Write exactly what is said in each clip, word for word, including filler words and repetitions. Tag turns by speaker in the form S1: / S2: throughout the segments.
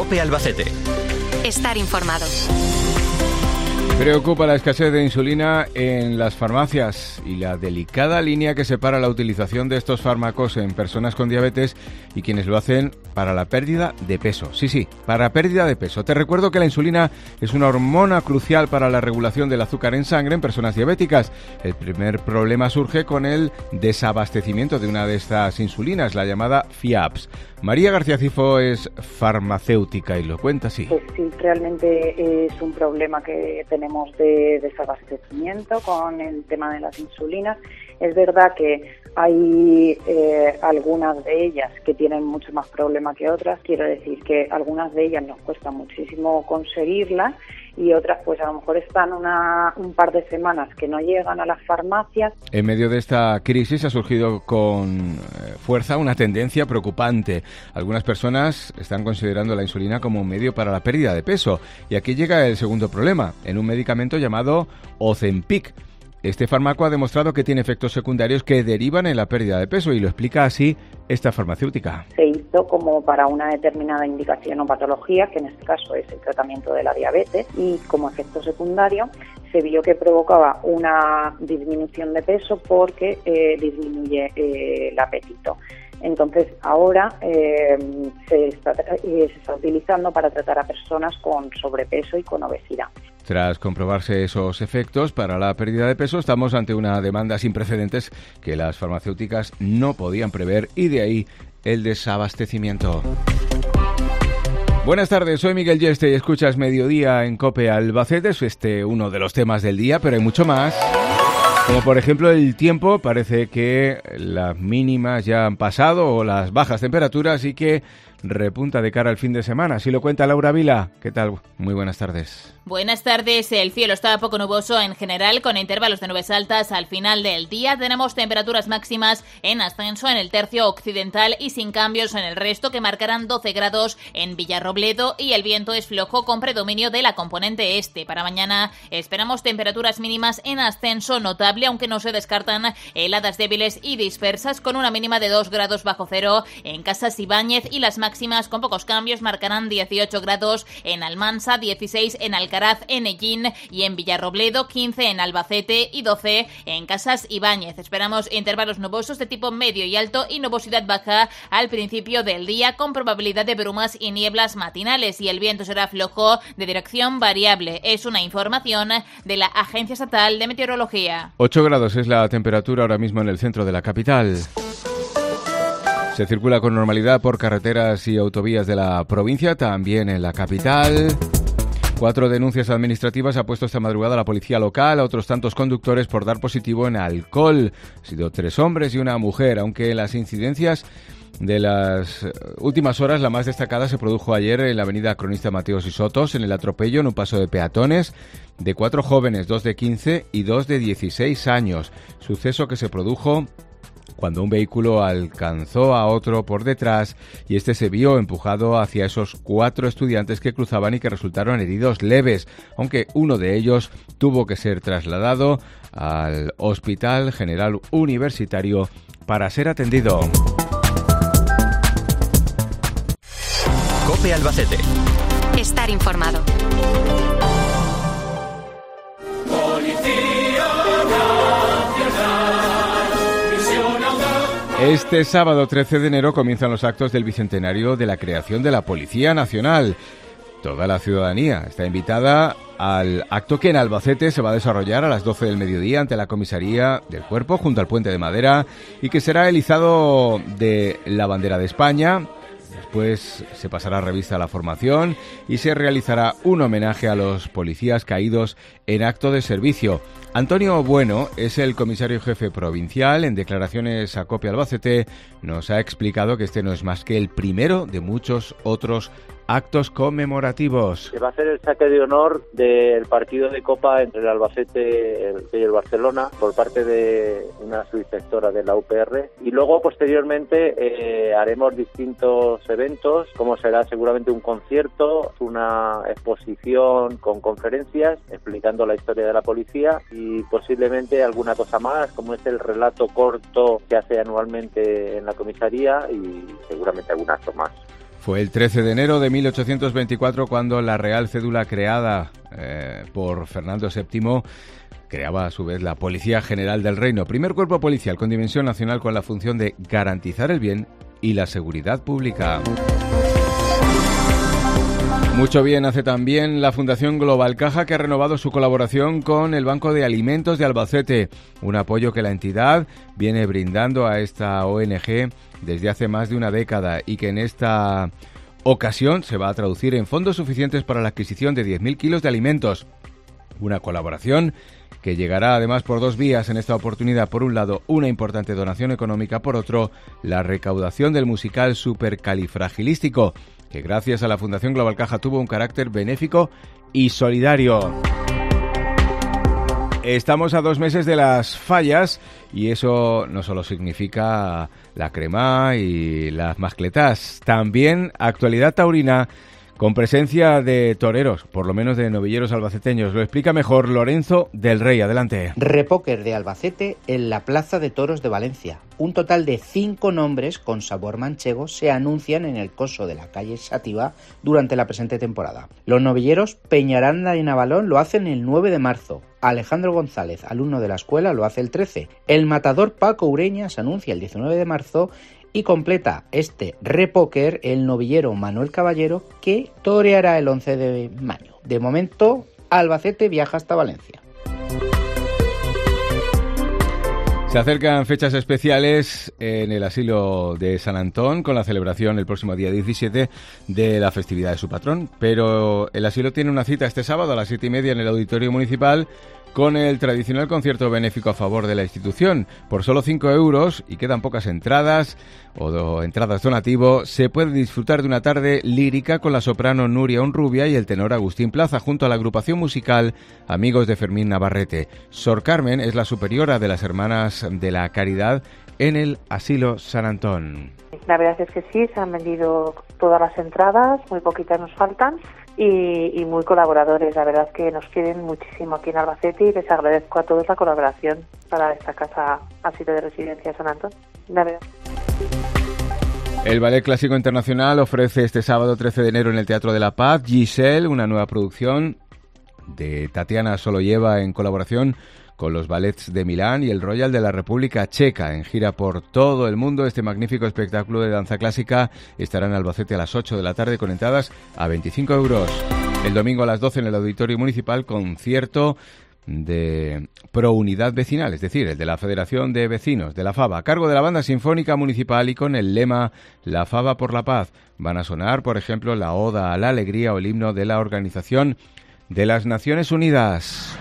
S1: COPE Albacete.
S2: Estar informado.
S3: Preocupa la escasez de insulina en las farmacias y la delicada línea que separa la utilización de estos fármacos en personas con diabetes y quienes lo hacen para la pérdida de peso. Sí, sí, para pérdida de peso. Te recuerdo que la insulina es una hormona crucial para la regulación del azúcar en sangre en personas diabéticas. El primer problema surge con el desabastecimiento de una de estas insulinas, la llamada FIAPS. María García Cifo es farmacéutica y lo cuenta así.
S4: Pues sí, realmente es un problema que tenemos de desabastecimiento con el tema de las insulinas. Es verdad que hay eh, algunas de ellas que tienen mucho más problema que otras. Quiero decir que algunas de ellas nos cuesta muchísimo conseguirlas y otras pues a lo mejor están una, un par de semanas que no llegan a las farmacias.
S3: En medio de esta crisis ha surgido con fuerza una tendencia preocupante. Algunas personas están considerando la insulina como un medio para la pérdida de peso. Y aquí llega el segundo problema, en un medicamento llamado Ozempic. Este fármaco ha demostrado que tiene efectos secundarios que derivan en la pérdida de peso y lo explica así esta farmacéutica.
S4: Se hizo como para una determinada indicación o patología, que en este caso es el tratamiento de la diabetes, y como efecto secundario se vio que provocaba una disminución de peso porque eh, disminuye eh, el apetito. Entonces, ahora eh, se, está, eh, se está utilizando para tratar a personas con sobrepeso y con obesidad.
S3: Tras comprobarse esos efectos para la pérdida de peso, estamos ante una demanda sin precedentes que las farmacéuticas no podían prever y de ahí el desabastecimiento. Buenas tardes, soy Miguel Yeste y escuchas Mediodía en COPE Albacete. Es este uno de los temas del día, pero hay mucho más. Como por ejemplo el tiempo, parece que las mínimas ya han pasado o las bajas temperaturas y que repunta de cara al fin de semana. Así lo cuenta Laura Vila. ¿Qué tal? Muy buenas tardes.
S5: Buenas tardes. El cielo está poco nuboso en general, con intervalos de nubes altas al final del día. Tenemos temperaturas máximas en ascenso en el tercio occidental y sin cambios en el resto, que marcarán doce grados en Villarrobledo, y el viento es flojo con predominio de la componente este. Para mañana esperamos temperaturas mínimas en ascenso notable, aunque no se descartan heladas débiles y dispersas, con una mínima de dos grados bajo cero en Casas Ibáñez, y las máximas con pocos cambios marcarán dieciocho grados en Almansa, dieciséis en Alcaraz, en Ellín y en Villarrobledo, quince en Albacete y doce en Casas Ibáñez. Esperamos intervalos nubosos de tipo medio y alto y nubosidad baja al principio del día, con probabilidad de brumas y nieblas matinales, y el viento será flojo de dirección variable. Es una información de la Agencia Estatal de Meteorología.
S3: ocho grados es la temperatura ahora mismo en el centro de la capital. Se circula con normalidad por carreteras y autovías de la provincia, también en la capital. Cuatro denuncias administrativas ha puesto esta madrugada la policía local a otros tantos conductores por dar positivo en alcohol. Han sido tres hombres y una mujer, aunque las incidencias de las últimas horas, la más destacada se produjo ayer en la avenida Cronista Mateos y Sotos, en el atropello en un paso de peatones de cuatro jóvenes, dos de quince y dos de dieciséis años. Suceso que se produjo cuando un vehículo alcanzó a otro por detrás y este se vio empujado hacia esos cuatro estudiantes que cruzaban y que resultaron heridos leves, aunque uno de ellos tuvo que ser trasladado al Hospital General Universitario para ser atendido.
S1: COPE Albacete.
S2: Estar informado.
S3: Este sábado trece de enero comienzan los actos del bicentenario de la creación de la Policía Nacional. Toda la ciudadanía está invitada al acto que en Albacete se va a desarrollar a las doce del mediodía ante la comisaría del Cuerpo junto al Puente de Madera y que será el izado de la bandera de España. Después se pasará revista a la formación y se realizará un homenaje a los policías caídos en acto de servicio. Antonio Bueno es el comisario jefe provincial. En declaraciones a COPE Albacete nos ha explicado que este no es más que el primero de muchos otros actos conmemorativos.
S6: Se va a hacer el saque de honor del partido de Copa entre el Albacete y el Barcelona por parte de una subinspectora de la U P R, y luego posteriormente eh, haremos distintos eventos, como será seguramente un concierto, una exposición con conferencias explicando la historia de la policía y posiblemente alguna cosa más, como es el relato corto que hace anualmente en la comisaría, y seguramente algún acto más.
S3: Fue el trece de enero de mil ochocientos veinticuatro cuando la Real Cédula creada eh, por Fernando séptimo creaba a su vez la Policía General del Reino, primer cuerpo policial con dimensión nacional con la función de garantizar el bien y la seguridad pública. Mucho bien hace también la Fundación Global Caja, que ha renovado su colaboración con el Banco de Alimentos de Albacete, un apoyo que la entidad viene brindando a esta O N G desde hace más de una década y que en esta ocasión se va a traducir en fondos suficientes para la adquisición de diez mil kilos de alimentos. Una colaboración que llegará además por dos vías en esta oportunidad. Por un lado, una importante donación económica, por otro, la recaudación del musical Supercalifragilístico, que gracias a la Fundación Global Caja tuvo un carácter benéfico y solidario. Estamos a dos meses de las fallas y eso no solo significa la crema y las mascletas, también actualidad taurina con presencia de toreros, por lo menos de novilleros albaceteños. Lo explica mejor Lorenzo del Rey. Adelante.
S1: Repóquer de Albacete en la Plaza de Toros de Valencia. Un total de cinco nombres con sabor manchego se anuncian en el coso de la calle Xàtiva durante la presente temporada. Los novilleros Peñaranda y Navalón lo hacen el nueve de marzo. Alejandro González, alumno de la escuela, lo hace el trece. El matador Paco Ureña se anuncia el diecinueve de marzo y completa este repóquer el novillero Manuel Caballero, que toreará el once de mayo. De momento, Albacete viaja hasta Valencia.
S3: Se acercan fechas especiales en el asilo de San Antón con la celebración el próximo día diecisiete de la festividad de su patrón, pero el asilo tiene una cita este sábado a las siete y media en el Auditorio Municipal con el tradicional concierto benéfico a favor de la institución. Por solo cinco euros, y quedan pocas entradas, o do, entradas donativo, se puede disfrutar de una tarde lírica con la soprano Nuria Onrubia y el tenor Agustín Plaza, junto a la agrupación musical Amigos de Fermín Navarrete. Sor Carmen es la superiora de las Hermanas de la Caridad en el Asilo San Antón.
S7: La verdad es que sí, se han vendido todas las entradas, muy poquitas nos faltan. Y, y muy colaboradores, la verdad es que nos quieren muchísimo aquí en Albacete y les agradezco a todos la colaboración para esta casa asilo de residencia San Antón. La verdad.
S3: El Ballet Clásico Internacional ofrece este sábado trece de enero en el Teatro de la Paz Giselle, una nueva producción de Tatiana Soloyeva en colaboración con los ballets de Milán y el Royal de la República Checa. En gira por todo el mundo, este magnífico espectáculo de danza clásica estará en Albacete a las ocho de la tarde con entradas a veinticinco euros. El domingo a las doce en el Auditorio Municipal, concierto de Pro Unidad Vecinal, es decir, el de la Federación de Vecinos de la Fava, a cargo de la Banda Sinfónica Municipal y con el lema La Fava por la Paz. Van a sonar, por ejemplo, la Oda a la Alegría o el himno de la Organización de las Naciones Unidas.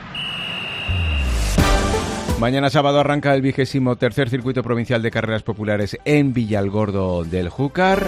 S3: Mañana sábado arranca el vigésimo tercer circuito provincial de carreras populares en Villalgordo del Júcar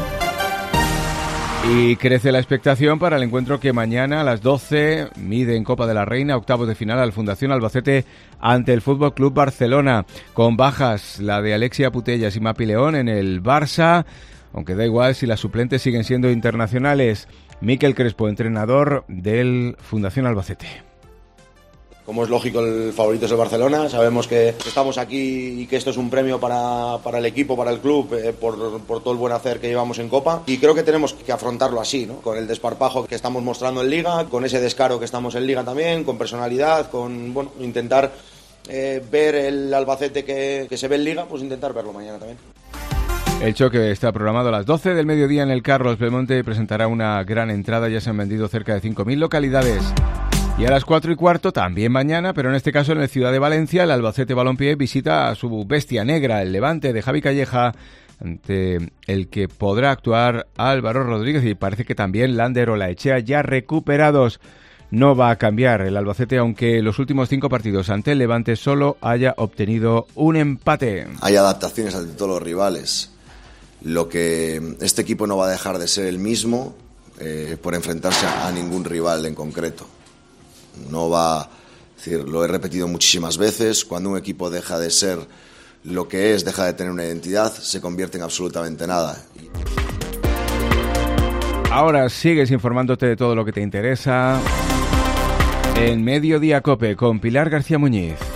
S3: y crece la expectación para el encuentro que mañana a las doce mide en Copa de la Reina, octavos de final al Fundación Albacete ante el Fútbol Club Barcelona, con bajas la de Alexia Putellas y Mapi León en el Barça, aunque da igual si las suplentes siguen siendo internacionales. Miquel Crespo, entrenador del Fundación Albacete.
S8: Como es lógico, el favorito es el Barcelona. Sabemos que estamos aquí y que esto es un premio para, para el equipo, para el club, eh, por, por todo el buen hacer que llevamos en Copa. Y creo que tenemos que afrontarlo así, ¿no? Con el desparpajo que estamos mostrando en Liga, con ese descaro que estamos en Liga también, con personalidad, con bueno, intentar eh, ver el Albacete que, que se ve en Liga, pues intentar verlo mañana también.
S3: El choque está programado a las doce del mediodía en el Carlos Belmonte y presentará una gran entrada. Ya se han vendido cerca de cinco mil localidades. Y a las cuatro y cuarto, también mañana, pero en este caso en el Ciudad de Valencia, el Albacete Balompié visita a su bestia negra, el Levante de Javi Calleja, ante el que podrá actuar Álvaro Rodríguez y parece que también Lander Olaechea, ya recuperados. No va a cambiar el Albacete, aunque los últimos cinco partidos ante el Levante solo haya obtenido un empate.
S8: Hay adaptaciones ante todos los rivales. Lo que este equipo no va a dejar de ser el mismo eh, por enfrentarse a ningún rival en concreto. No va, es decir, lo he repetido muchísimas veces, cuando un equipo deja de ser lo que es, deja de tener una identidad, se convierte en absolutamente nada.
S3: Ahora sigues informándote de todo lo que te interesa en Mediodía Cope con Pilar García Muñiz.